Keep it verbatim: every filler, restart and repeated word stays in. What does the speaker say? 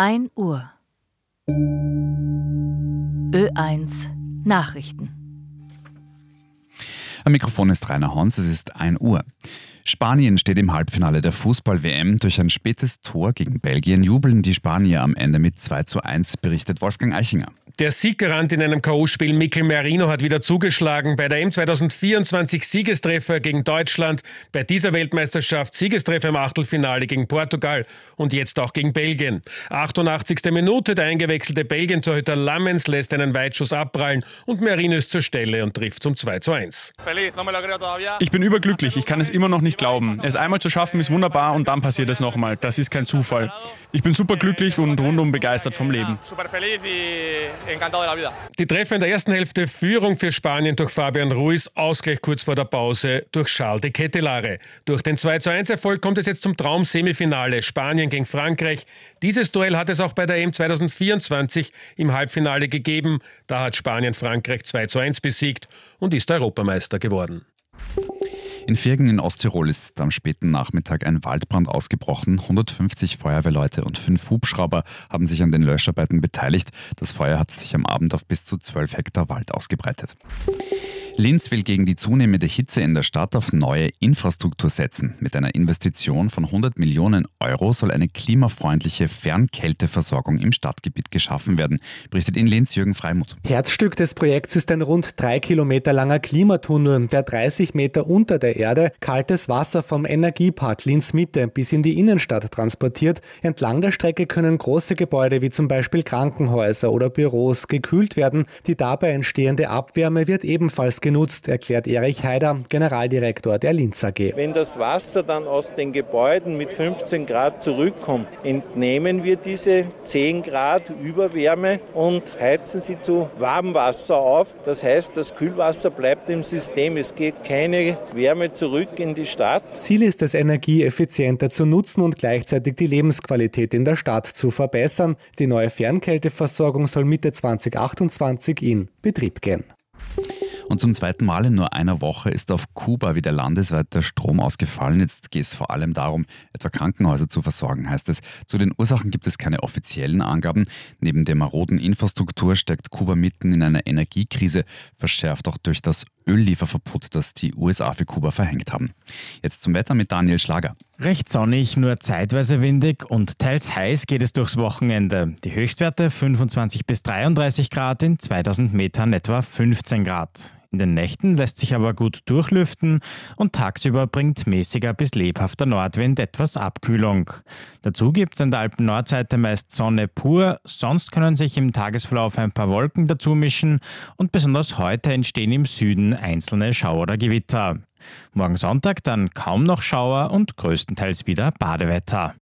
ein Uhr. Ö eins Nachrichten. Am Mikrofon ist Rainer Hons, es ist ein Uhr. Spanien steht im Halbfinale der Fußball-W M. Durch ein spätes Tor gegen Belgien jubeln die Spanier am Ende mit zwei zu eins, berichtet Wolfgang Eichinger. Der Sieggarant in einem K O-Spiel Mikel Merino hat wieder zugeschlagen. Bei der E M zweitausendvierundzwanzig Siegestreffer gegen Deutschland, bei dieser Weltmeisterschaft Siegestreffer im Achtelfinale gegen Portugal und jetzt auch gegen Belgien. achtundachtzigste Minute, der eingewechselte Belgien-Torhüter Lammens lässt einen Weitschuss abprallen und Merino ist zur Stelle und trifft zum zwei zu eins. Ich bin überglücklich, ich kann es immer noch nicht glauben. Es einmal zu schaffen ist wunderbar und dann passiert es nochmal. Das ist kein Zufall. Ich bin superglücklich und rundum begeistert vom Leben. Die Treffer in der ersten Hälfte, Führung für Spanien durch Fabian Ruiz, Ausgleich kurz vor der Pause durch Charles de Ketelaere. Durch den zwei zu eins Erfolg kommt es jetzt zum Traum-Semifinale, Spanien gegen Frankreich. Dieses Duell hat es auch bei der E M zweitausendvierundzwanzig im Halbfinale gegeben. Da hat Spanien Frankreich zwei zu eins besiegt und ist Europameister geworden. In Virgen in Osttirol ist am späten Nachmittag ein Waldbrand ausgebrochen. hundertfünfzig Feuerwehrleute und fünf Hubschrauber haben sich an den Löscharbeiten beteiligt. Das Feuer hat sich am Abend auf bis zu zwölf Hektar Wald ausgebreitet. Linz will gegen die zunehmende Hitze in der Stadt auf neue Infrastruktur setzen. Mit einer Investition von hundert Millionen Euro soll eine klimafreundliche Fernkälteversorgung im Stadtgebiet geschaffen werden, berichtet in Linz Jürgen Freimuth. Herzstück des Projekts ist ein rund drei Kilometer langer Klimatunnel, der dreißig Meter unter der Erde kaltes Wasser vom Energiepark Linz Mitte bis in die Innenstadt transportiert. Entlang der Strecke können große Gebäude wie zum Beispiel Krankenhäuser oder Büros gekühlt werden. Die dabei entstehende Abwärme wird ebenfalls genutzt, erklärt Erich Haider, Generaldirektor der Linz A G. Wenn das Wasser dann aus den Gebäuden mit fünfzehn Grad zurückkommt, entnehmen wir diese zehn Grad Überwärme und heizen sie zu Warmwasser auf. Das heißt, das Kühlwasser bleibt im System. Es geht keine Wärme zurück in die Stadt. Ziel ist es, Energie effizienter zu nutzen und gleichzeitig die Lebensqualität in der Stadt zu verbessern. Die neue Fernkälteversorgung soll Mitte zweitausendachtundzwanzig in Betrieb gehen. Und zum zweiten Mal in nur einer Woche ist auf Kuba wieder landesweit der Strom ausgefallen. Jetzt geht es vor allem darum, etwa Krankenhäuser zu versorgen, heißt es. Zu den Ursachen gibt es keine offiziellen Angaben. Neben der maroden Infrastruktur steckt Kuba mitten in einer Energiekrise, verschärft auch durch das Öllieferverbot, das die U S A für Kuba verhängt haben. Jetzt zum Wetter mit Daniel Schlager. Recht sonnig, nur zeitweise windig und teils heiß geht es durchs Wochenende. Die Höchstwerte fünfundzwanzig bis dreiunddreißig Grad, in zweitausend Metern etwa fünfzehn Grad. In den Nächten lässt sich aber gut durchlüften und tagsüber bringt mäßiger bis lebhafter Nordwind etwas Abkühlung. Dazu gibt es an der Alpen-Nordseite meist Sonne pur, sonst können sich im Tagesverlauf ein paar Wolken dazu mischen und besonders heute entstehen im Süden einzelne Schauer oder Gewitter. Morgen Sonntag dann kaum noch Schauer und größtenteils wieder Badewetter.